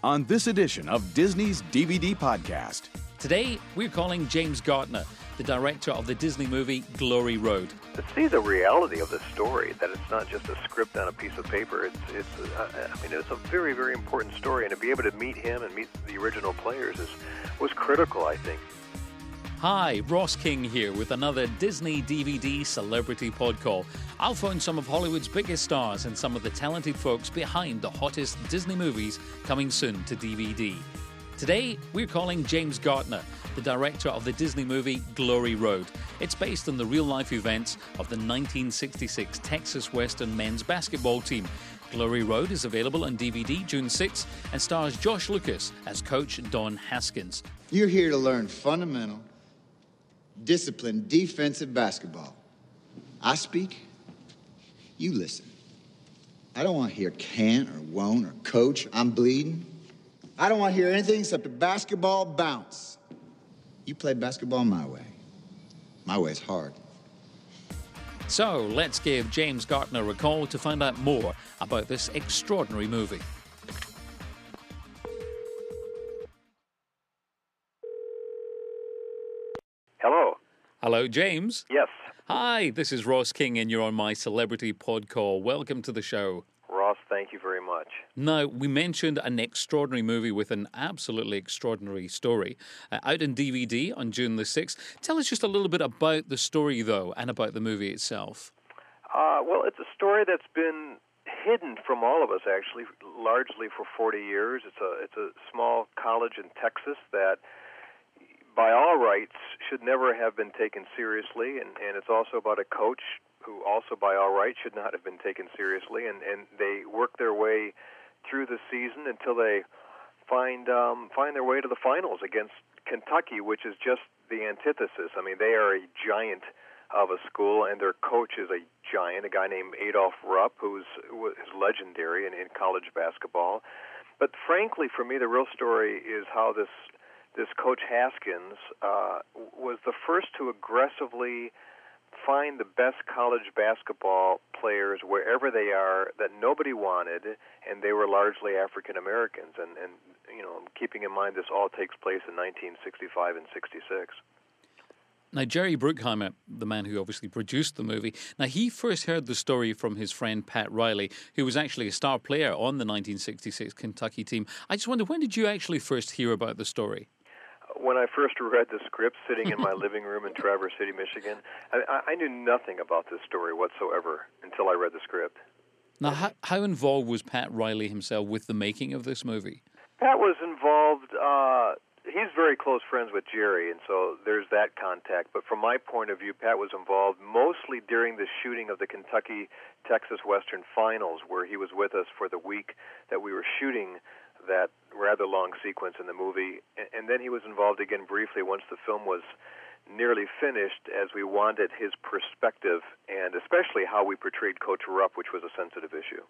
on this edition of Disney's DVD Podcast. Today, we're calling James Gartner, the director of the Disney movie Glory Road. To see the reality of the story, that it's not just a script on a piece of paper, it's a very, very important story, and to be able to meet him and meet the original players was critical, I think. Hi, Ross King here with another Disney DVD Celebrity Podcall. I'll phone some of Hollywood's biggest stars and some of the talented folks behind the hottest Disney movies coming soon to DVD. Today, we're calling James Gartner, the director of the Disney movie Glory Road. It's based on the real-life events of the 1966 Texas Western men's basketball team. Glory Road is available on DVD June 6th and stars Josh Lucas as Coach Don Haskins. You're here to learn fundamental, disciplined defensive basketball. I speak, you listen. I don't want to hear can't or won't or coach, I'm bleeding. I don't want to hear anything except a basketball bounce. You play basketball my way. My way's hard. So let's give James Gartner a call to find out more about this extraordinary movie. Hello. Hello, James. Yes. Hi, this is Ross King and you're on my Celebrity Podcall. Welcome to the show. Ross, thank you very much. Now, we mentioned an extraordinary movie with an absolutely extraordinary story out in DVD on June the 6th. Tell us just a little bit about the story, though, and about the movie itself. Well, it's a story that's been hidden from all of us, actually, largely for 40 years. It's a small college in Texas that, by all rights, should never have been taken seriously, and it's also about a coach who also, by all rights, should not have been taken seriously, and they work their way through the season until they find their way to the finals against Kentucky, which is just the antithesis. I mean, they are a giant of a school, and their coach is a giant, a guy named Adolph Rupp, who is legendary in college basketball. But frankly, for me, the real story is how this Coach Haskins was the first to aggressively find the best college basketball players wherever they are that nobody wanted, and they were largely African Americans. And you know, keeping in mind this all takes place in 1965 and 66. Now, Jerry Bruckheimer, the man who obviously produced the movie, now he first heard the story from his friend Pat Riley, who was actually a star player on the 1966 Kentucky team. I just wonder, when did you actually first hear about the story? When I first read the script sitting in my living room in Traverse City, Michigan, I knew nothing about this story whatsoever until I read the script. Now, how involved was Pat Riley himself with the making of this movie? Pat was involved. He's very close friends with Jerry, and so there's that contact. But from my point of view, Pat was involved mostly during the shooting of the Kentucky-Texas Western Finals, where he was with us for the week that we were shooting that rather long sequence in the movie. And then he was involved again briefly once the film was nearly finished, as we wanted his perspective, and especially how we portrayed Coach Rupp, which was a sensitive issue.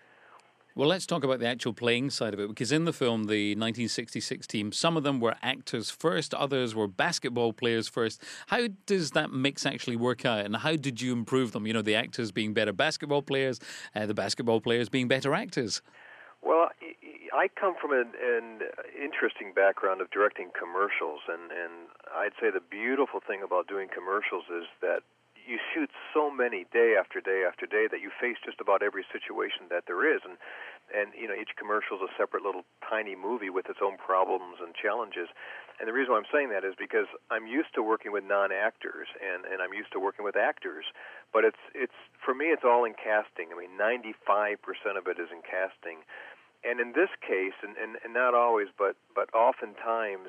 Well, let's talk about the actual playing side of it, because in the film, the 1966 team, some of them were actors first, others were basketball players first. How does that mix actually work out, and how did you improve them? You know, the actors being better basketball players, the basketball players being better actors. Well, I come from an interesting background of directing commercials, and I'd say the beautiful thing about doing commercials is that you shoot so many day after day after day that you face just about every situation that there is, and you know, each commercial is a separate little tiny movie with its own problems and challenges. And the reason why I'm saying that is because I'm used to working with non-actors, and I'm used to working with actors, but it's for me, it's all in casting. I mean, 95% of it is in casting. And in this case, and not always, but oftentimes,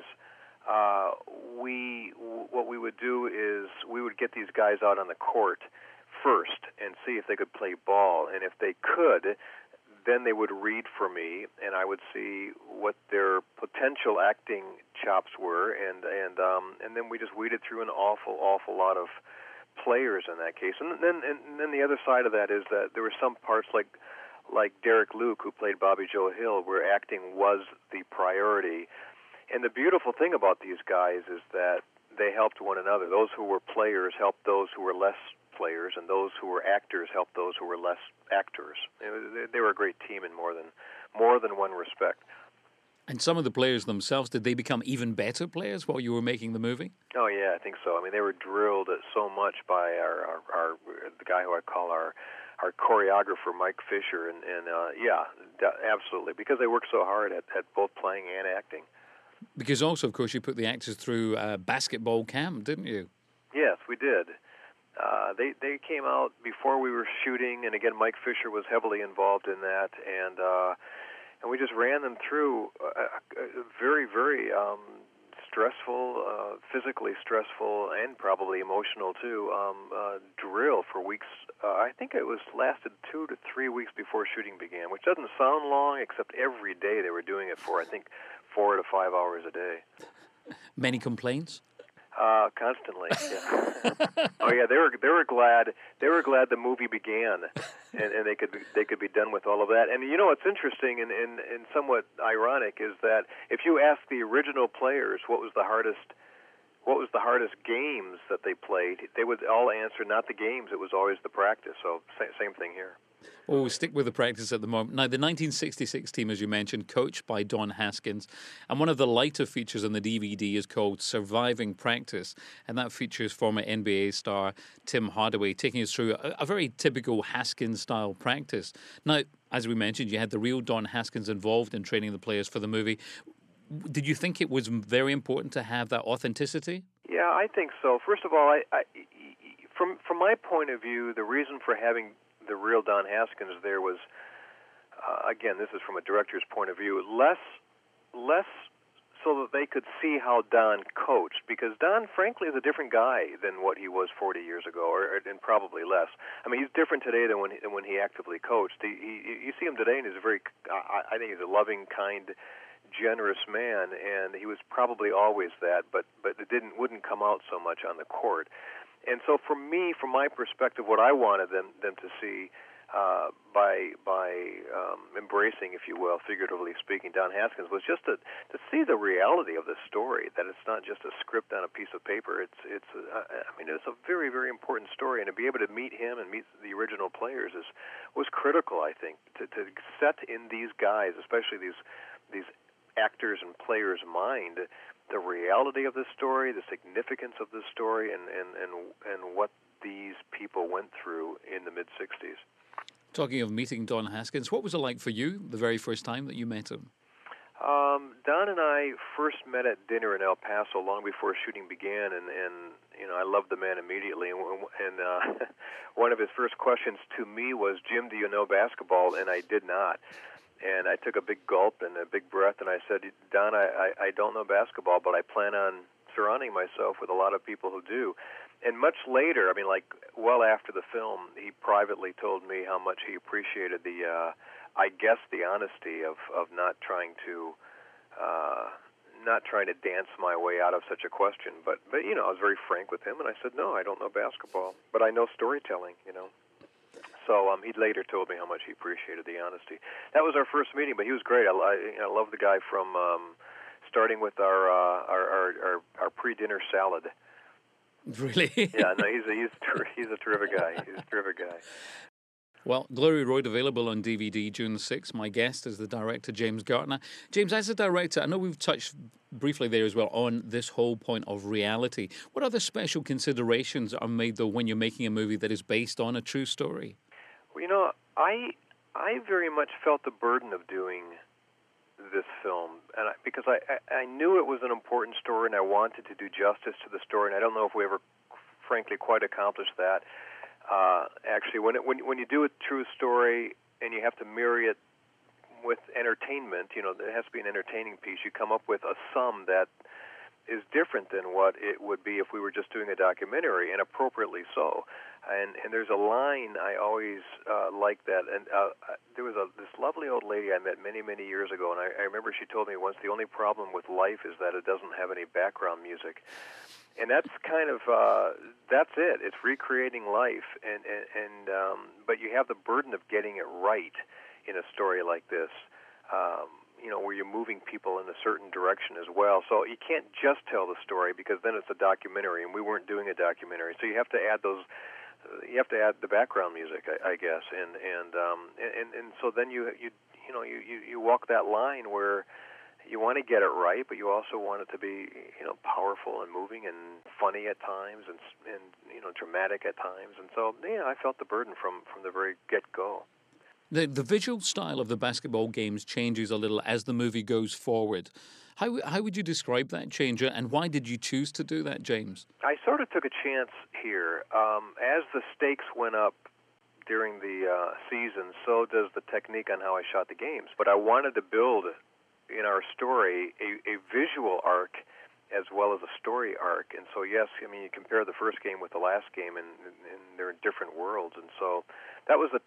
what we would do is we would get these guys out on the court first and see if they could play ball, and if they could, then they would read for me, and I would see what their potential acting chops were, and then we just weeded through an awful lot of players in that case. And then the other side of that is that there were some parts like Derek Luke, who played Bobby Joe Hill, where acting was the priority. And the beautiful thing about these guys is that they helped one another. Those who were players helped those who were less players, and those who were actors helped those who were less actors. They were a great team in more than one respect. And some of the players themselves, did they become even better players while you were making the movie? Oh yeah, I think so. I mean, they were drilled so much by our the guy who I call our choreographer, Mike Fisher, and yeah, absolutely, because they worked so hard at both playing and acting. Because also, of course, you put the actors through basketball camp, didn't you? Yes, we did. They came out before we were shooting, and again, Mike Fisher was heavily involved in that, and we just ran them through a very, very stressful, physically stressful, and probably emotional too, drill for weeks. I think it lasted 2 to 3 weeks before shooting began, which doesn't sound long, except every day they were doing it for, I think, 4 to 5 hours a day. Many complaints? Constantly. Yeah. Oh yeah, they were glad the movie began, and they could be done with all of that. And you know what's interesting and somewhat ironic is that if you ask the original players what was the hardest games that they played, they would all answer not the games. It was always the practice. So same thing here. Well, we'll stick with the practice at the moment. Now, the 1966 team, as you mentioned, coached by Don Haskins, and one of the lighter features on the DVD is called Surviving Practice, and that features former NBA star Tim Hardaway taking us through a very typical Haskins-style practice. Now, as we mentioned, you had the real Don Haskins involved in training the players for the movie. Did you think it was very important to have that authenticity? Yeah, I think so. First of all, from my point of view, the reason for having the real Don Haskins there was, again, this is from a director's point of view, less so that they could see how Don coached, because Don, frankly, is a different guy than what he was 40 years ago, and probably less. I mean, he's different today than when he actively coached. You see him today, and he's I think he's a loving, kind, generous man, and he was probably always that, but it wouldn't come out so much on the court. And so for me, from my perspective, what I wanted them to see by embracing, if you will, figuratively speaking, Don Haskins, was just to see the reality of the story, that it's not just a script on a piece of paper. It's a very, very important story, and to be able to meet him and meet the original players was critical, I think, to set in these guys, especially these actors and players' mind, the reality of the story, the significance of the story, and what these people went through in the mid-'60s. Talking of meeting Don Haskins, what was it like for you the very first time that you met him? Don and I first met at dinner in El Paso long before shooting began, and you know, I loved the man immediately. And one of his first questions to me was, "Jim, do you know basketball?" And I did not. And I took a big gulp and a big breath, and I said, "Don, I don't know basketball, but I plan on surrounding myself with a lot of people who do." And much later, I mean, like well after the film, he privately told me how much he appreciated the honesty of not trying to dance my way out of such a question. But you know, I was very frank with him, and I said, "No, I don't know basketball, but I know storytelling," you know. So he later told me how much he appreciated the honesty. That was our first meeting, but he was great. I love the guy from starting with our pre-dinner salad. Really? Yeah, no, he's a terrific guy. He's a terrific guy. Well, Glory Road available on DVD June 6th. My guest is the director, James Gartner. James, as a director, I know we've touched briefly there as well on this whole point of reality. What other special considerations are made, though, when you're making a movie that is based on a true story? Well, you know, I very much felt the burden of doing this film, and because I knew it was an important story, and I wanted to do justice to the story, and I don't know if we ever, frankly, quite accomplished that. Actually, when you do a true story and you have to marry it with entertainment, you know, there has to be an entertaining piece. You come up with a sum that is different than what it would be if we were just doing a documentary, and appropriately so. And there's a line I always like that. And there was this lovely old lady I met many, many years ago, and I remember she told me once, the only problem with life is that it doesn't have any background music. And that's kind of that's it. It's recreating life, but you have the burden of getting it right in a story like this. You know, where you're moving people in a certain direction as well. So you can't just tell the story, because then it's a documentary, and we weren't doing a documentary. So you have to add those. You have to add the background music, I guess, and so then you walk that line where, you want to get it right, but you also want it to be, powerful and moving and funny at times, and dramatic at times. And so, I felt the burden from the very get-go. The visual style of the basketball games changes a little as the movie goes forward. How would you describe that change, and why did you choose to do that, James? I sort of took a chance here. As the stakes went up during the season, so does the technique on how I shot the games. But I wanted to build in our story a visual arc as well as a story arc. And so, yes, you compare the first game with the last game, and they're in different worlds. And so that was the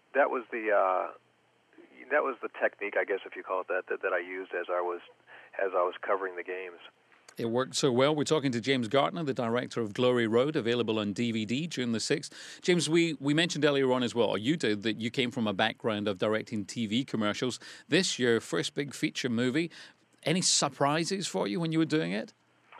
technique, I guess, if you call it that I used as I was covering the games. It worked so well. We're talking to James Gartner, the director of Glory Road, available on DVD June the 6th. James, we mentioned earlier on as well, or you did, that you came from a background of directing TV commercials. This, your first big feature movie. Any surprises for you when you were doing it?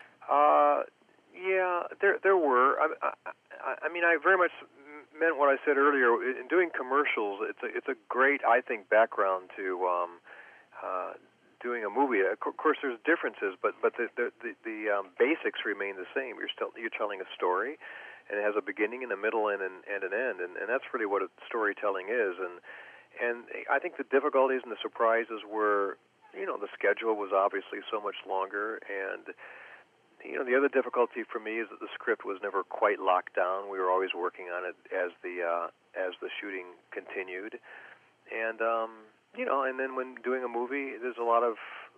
Yeah, there were. I very much meant what I said earlier. In doing commercials, it's a great, I think, background to doing a movie. Of course, there's differences, but the basics remain the same. You're telling a story, and it has a beginning and a middle and an end, and that's really what storytelling is. And I think the difficulties and the surprises were, the schedule was obviously so much longer, and the other difficulty for me is that the script was never quite locked down. We were always working on it as the shooting continued, and and then when doing a movie, there's a lot of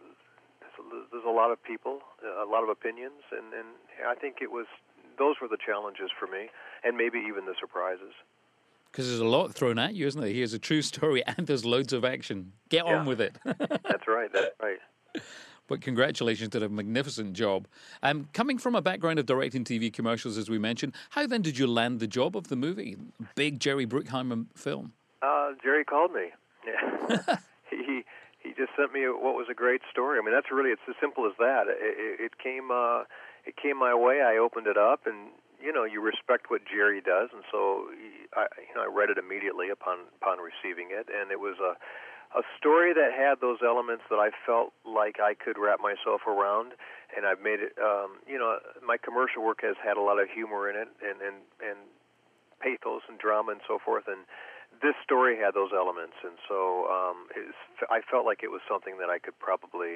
people, a lot of opinions, and I think those were the challenges for me, and maybe even the surprises. Because there's a lot thrown at you, isn't there? Here's a true story, and there's loads of action. Get on with it. That's right. But congratulations, did a magnificent job. Coming from a background of directing TV commercials, as we mentioned, how then did you land the job of the movie? Big Jerry Bruckheimer film. Jerry called me. Yeah. He just sent me what was a great story. It's as simple as that. It came my way. I opened it up, and you respect what Jerry does, and so I read it immediately upon receiving it, and it was a story that had those elements that I felt like I could wrap myself around, and I've made it. My commercial work has had a lot of humor in it, and pathos and drama and so forth, and this story had those elements, and so I felt like it was something that I could probably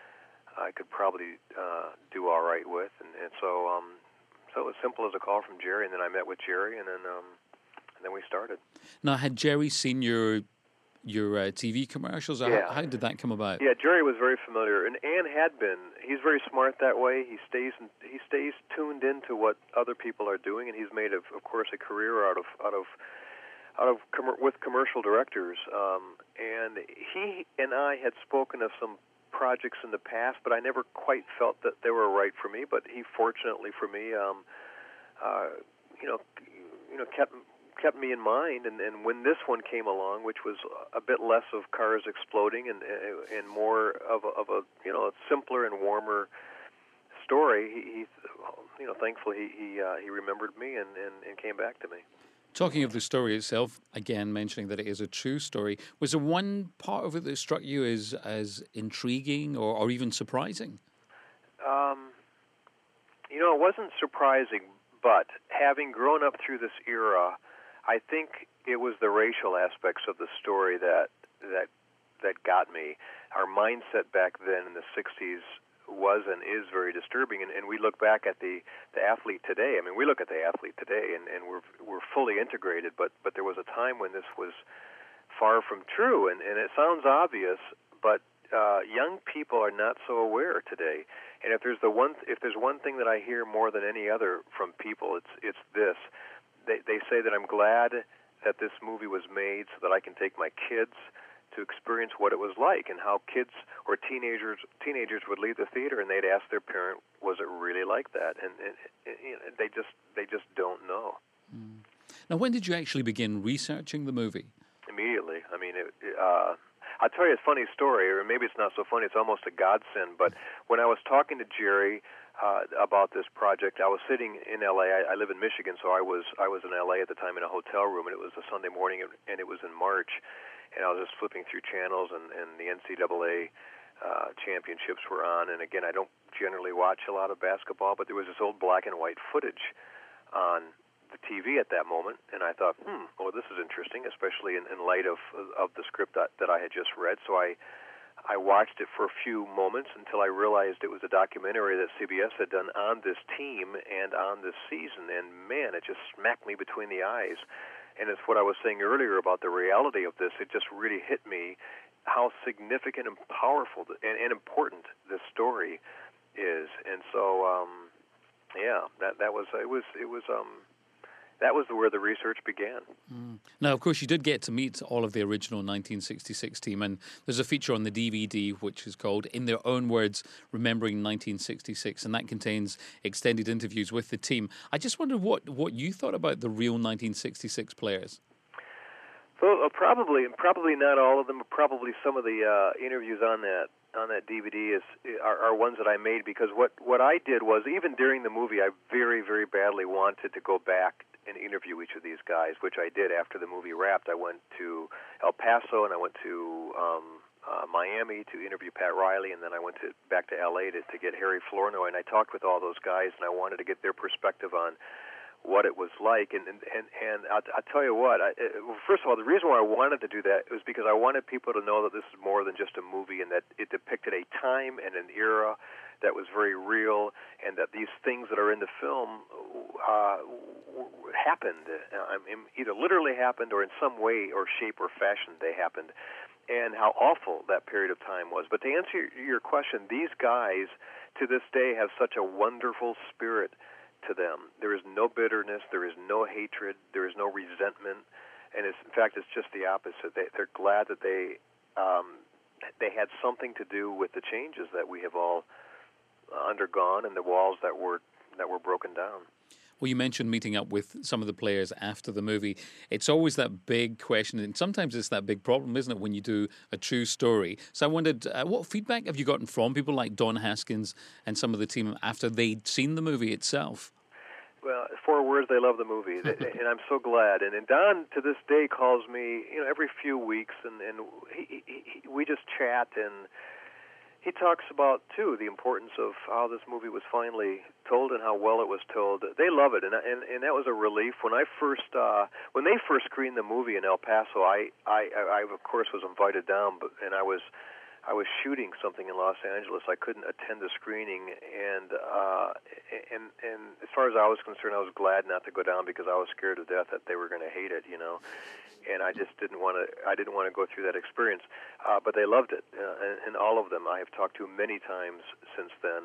do all right with, and so it was simple as a call from Jerry, and then I met with Jerry, and then we started. Now, had Jerry seen your TV commercials? Yeah. How did that come about? Yeah, Jerry was very familiar, and had been. He's very smart that way. He stays tuned into what other people are doing, and he's made, of course, a career out of with commercial directors. And he and I had spoken of some projects in the past, but I never quite felt that they were right for me. But he, fortunately for me, kept me in mind, and when this one came along, which was a bit less of cars exploding and more of a simpler and warmer story, he thankfully he remembered me and came back to me. Talking of the story itself, again mentioning that it is a true story, was there one part of it that struck you as intriguing or even surprising? It wasn't surprising, but having grown up through this era, I think it was the racial aspects of the story that got me. Our mindset back then in the 60s was and is very disturbing, and we look back at the athlete today. We look at the athlete today, and we're fully integrated, but there was a time when this was far from true, and it sounds obvious, but young people are not so aware today. And if there's one thing that I hear more than any other from people, it's this. They say that I'm glad that this movie was made so that I can take my kids to experience what it was like, and how kids or teenagers would leave the theater and they'd ask their parent, "Was it really like that?" And they just don't know. Mm. Now, when did you actually begin researching the movie? Immediately. I'll tell you a funny story, or maybe it's not so funny. It's almost a godsend. But when I was talking to Jerry about this project, I was sitting in L.A. I live in Michigan, so I was in L.A. at the time in a hotel room, and it was a Sunday morning, and it was in March. And I was just flipping through channels, and the NCAA championships were on. And again, I don't generally watch a lot of basketball, but there was this old black and white footage on the TV at that moment, and I thought, well, this is interesting, especially in light of the script that I had just read. So I watched it for a few moments until I realized it was a documentary that CBS had done on this team and on this season, and man, it just smacked me between the eyes. And it's what I was saying earlier about the reality of this. It just really hit me how significant and powerful and important this story is. And so, that was where the research began. Now, of course, you did get to meet all of the original 1966 team, and there's a feature on the DVD which is called In Their Own Words, Remembering 1966, and that contains extended interviews with the team. I just wondered what you thought about the real 1966 players. Well, probably not all of them, but probably some of the interviews on that DVD are ones that I made, because what I did was, even during the movie, I very, very badly wanted to go back and interview each of these guys, which I did after the movie wrapped. I went to El Paso, and I went to Miami to interview Pat Riley, and then I went back to L.A. to get Harry Flournoy, and I talked with all those guys, and I wanted to get their perspective on what it was like. And I'll tell you what, first of all, the reason why I wanted to do that was because I wanted people to know that this is more than just a movie, and that it depicted a time and an era that was very real, and that these things that are in the film happened, either literally happened or in some way or shape or fashion they happened, and how awful that period of time was. But to answer your question, these guys to this day have such a wonderful spirit to them. There is no bitterness, there is no hatred, there is no resentment, and in fact, it's just the opposite. They're glad that they had something to do with the changes that we have all undergone, and the walls that were broken down. Well, you mentioned meeting up with some of the players after the movie. It's always that big question, and sometimes it's that big problem, isn't it, when you do a true story? So I wondered, what feedback have you gotten from people like Don Haskins and some of the team after they'd seen the movie itself? Well, 4 words, they love the movie, and I'm so glad. And Don, to this day, calls me, every few weeks, and we just chat, and he talks about, too, the importance of how this movie was finally told and how well it was told. They love it, and that was a relief. When they first screened the movie in El Paso, I of course was invited down, and I was shooting something in Los Angeles. I couldn't attend the screening, and as far as I was concerned, I was glad not to go down, because I was scared to death that they were going to hate it, and I just didn't want to go through that experience. But they loved it, and all of them I have talked to many times since then.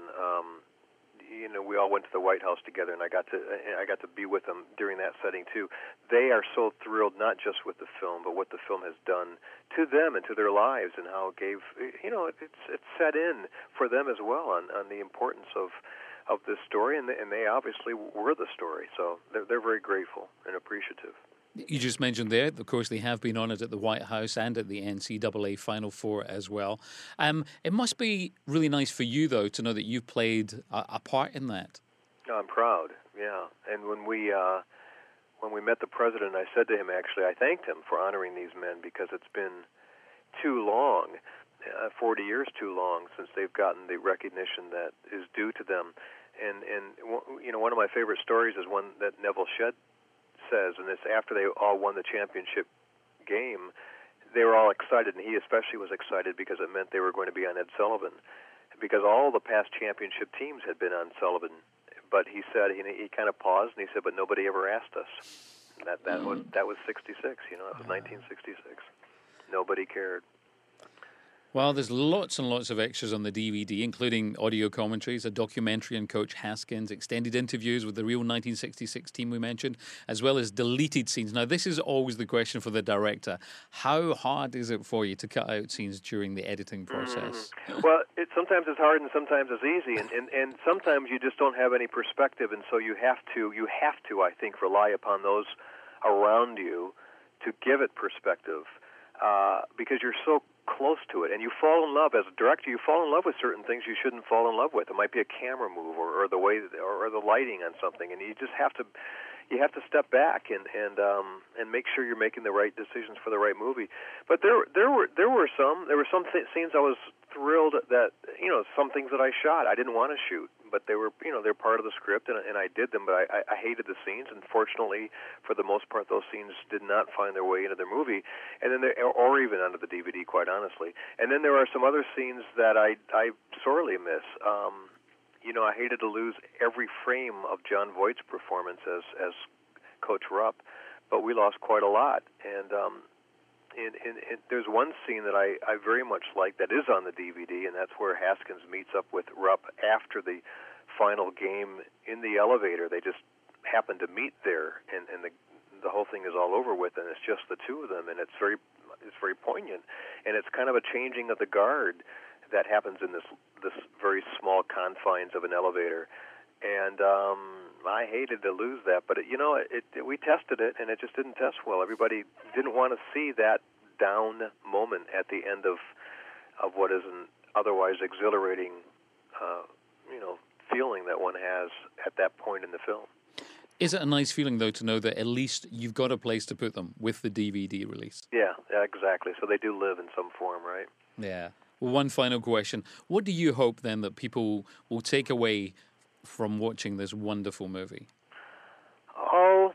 We all went to the White House together, and I got to be with them during that setting too. They are so thrilled, not just with the film, but what the film has done to them and to their lives, and how it gave, it's set in for them as well on the importance of this story, and they obviously were the story. So they're very grateful and appreciative. You just mentioned there, of course, they have been honoured at the White House and at the NCAA Final Four as well. It must be really nice for you, though, to know that you've played a part in that. I'm proud, yeah. And when we met the president, I said to him, actually, I thanked him for honouring these men, because it's been too long, 40 years too long, since they've gotten the recognition that is due to them. And one of my favorite stories is one that Neville Shedd says, and it's after they all won the championship game. They were all excited, and he especially was excited, because it meant they were going to be on Ed Sullivan, because all the past championship teams had been on Sullivan. But he said, he kind of paused, and he said, but nobody ever asked us. That was 66, that was 1966. Nobody cared. Well, there's lots and lots of extras on the DVD, including audio commentaries, a documentary on Coach Haskins, extended interviews with the real 1966 team we mentioned, as well as deleted scenes. Now, this is always the question for the director. How hard is it for you to cut out scenes during the editing process? Well, sometimes it's hard and sometimes it's easy, and sometimes you just don't have any perspective, and so you have to, I think, rely upon those around you to give it perspective, because you're so close to it, and you fall in love as a director. You fall in love with certain things you shouldn't fall in love with. It might be a camera move or the way or the lighting on something, and you you have to step back and make sure you're making the right decisions for the right movie. But there were some scenes I was thrilled that, some things that I shot I didn't want to shoot, but they were, they're part of the script, and I did them. But I hated the scenes, and fortunately, for the most part, those scenes did not find their way into the movie, and then or even onto the DVD, quite honestly. And then there are some other scenes that I sorely miss. I hated to lose every frame of Jon Voight's performance as Coach Rupp, but we lost quite a lot. And there's one scene that I very much like that is on the DVD, and that's where Haskins meets up with Rupp after the final game in the elevator. They just happen to meet there, and the whole thing is all over with, and it's just the two of them, and it's very poignant, and it's kind of a changing of the guard that happens in this very small confines of an elevator, and I hated to lose that. But we tested it, and it just didn't test well. Everybody didn't want to see that down moment at the end of what is an otherwise exhilarating, feeling that one has at that point in the film. Is it a nice feeling, though, to know that at least you've got a place to put them with the DVD release? Yeah, exactly. So they do live in some form, right? Yeah. Well, one final question. What do you hope, then, that people will take away from watching this wonderful movie? Oh,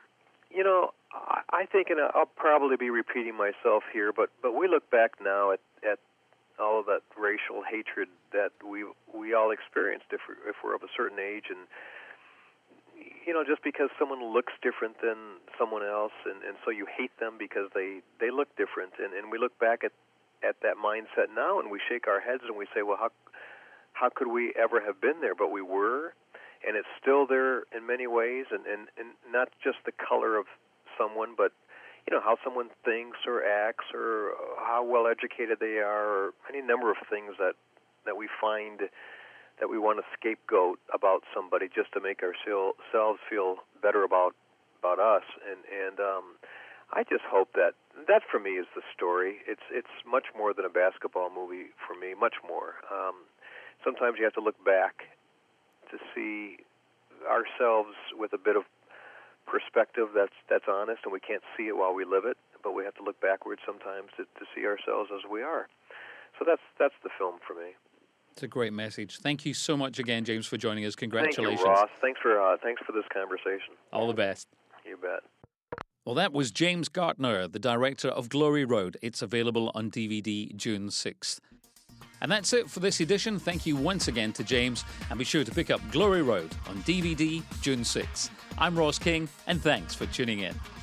I think, and I'll probably be repeating myself here, but we look back now at all of that racial hatred that we all experienced if we're of a certain age, and just because someone looks different than someone else, and so you hate them because they look different, and we look back at that mindset now, and we shake our heads and we say, well, how could we ever have been there? But we were, and it's still there in many ways, and not just the color of someone, but how someone thinks or acts, or how well educated they are, or any number of things that we find that we want to scapegoat about somebody just to make ourselves feel better about us, and I just hope that for me is the story. It's much more than a basketball movie for me, much more. Sometimes you have to look back to see ourselves with a bit of perspective that's honest, and we can't see it while we live it, but we have to look backwards sometimes to see ourselves as we are. So that's the film for me. It's a great message. Thank you so much again, James, for joining us. Congratulations. Thank you, Ross. Thanks for this conversation. All the best. You bet. Well, that was James Gartner, the director of Glory Road. It's available on DVD June 6th. And that's it for this edition. Thank you once again to James, and be sure to pick up Glory Road on DVD June 6th. I'm Ross King, and thanks for tuning in.